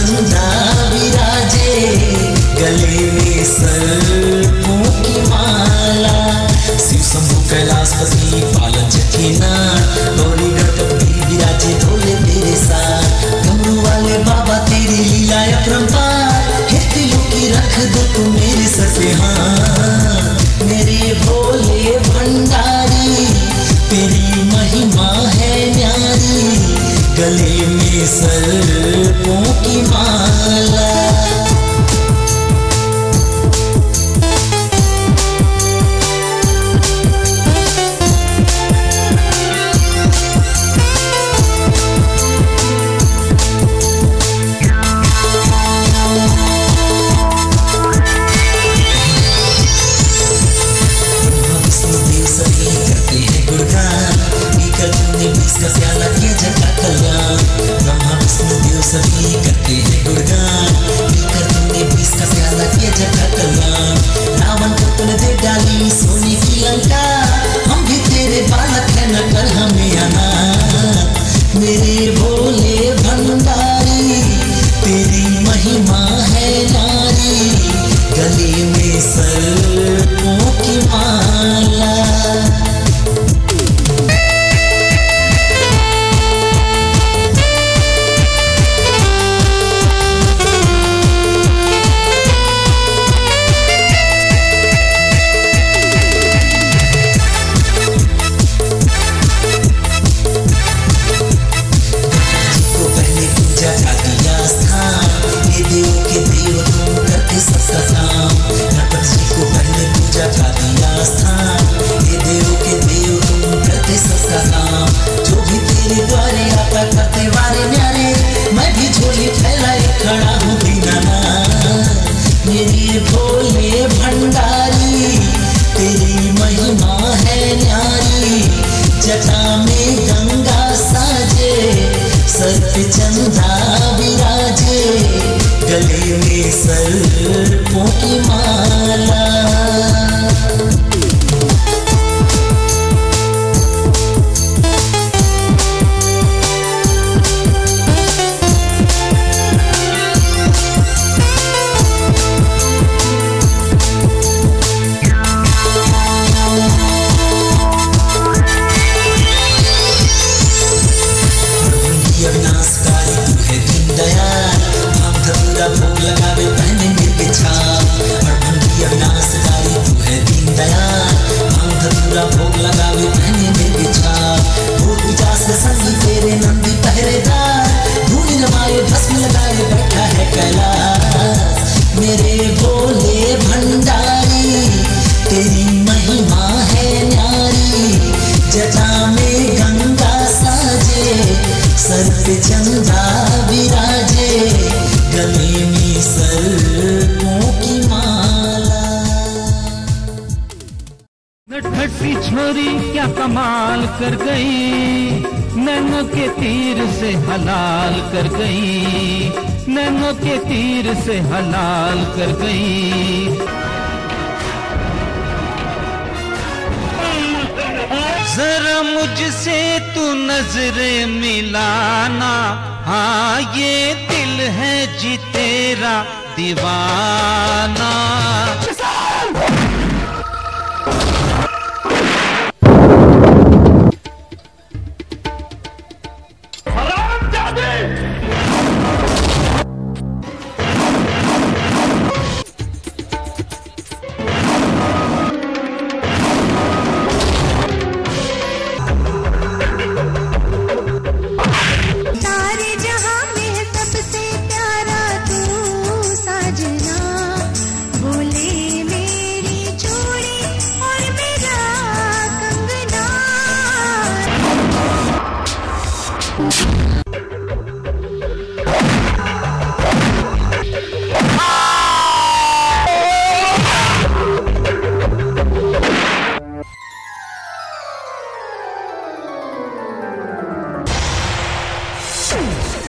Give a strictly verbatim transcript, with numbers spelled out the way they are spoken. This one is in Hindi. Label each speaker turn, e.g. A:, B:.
A: चंदा विराजे, गले में सर्पों की माला। शिव शंभु कैलाशपति पालन जखीनाथ, गौरी गणपति विराजे ढोले तेरे साथ। डमरू वाले बाबा तेरी लीला अपरंपार, हे दिलों की रख दो तू मेरे सर पे हाथ। मेरे भोले भंडारी तेरी महिमा है न्यारी, गले में सर्पों की माला। इसका स्याला किया जगा कल्याण, ब्रह्मा विष्णु देव सभी करते हैं गुणगान। मिलकर तुमने बीस का स्याला किया जगा कल्याण, रावण को तूने दे डाली सोने की लंका। हम भी तेरे बालक हैं न कर हमें अनाथ। मेरे भोले भंडारी तेरी महिमा है नारी, गले में सर्पों की माला। मेरे भोले भंडारी तेरी महिमा है न्यारी, जटा में गंगा साजे, सर पे चंदा विराजे, गले में सर्पों की माला। भोग लगावे पहने मिर्ग छाप, अड़भंगी अविनाशकारी तू है दीन दयाल। भांग धतूरा भोग लगावे पहने मिर्ग छाप, भूत पिशाच से संगी तेरे नंदी पहरेदार। धूनी रमाए भस्म लगाए बैठा है कैलाश, मेरे भोले भंडारी तेरी महिमा है न्यारी, जटा में गंगा साजे, सर पे चंदा विराजे, गले में सर्पों की माला।
B: नटखटी छोरी क्या कमाल कर गई, नैनों के तीर से हलाल कर गई, नैनों के तीर से हलाल कर गई। जरा मुझसे तू नजरें मिलाना, हाँ ये दिल है जी तेरा दीवाना।